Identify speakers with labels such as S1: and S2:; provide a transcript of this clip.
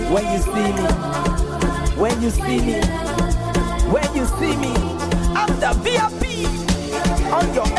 S1: When you see me, when you see me, when you see me, I'm the VIP on your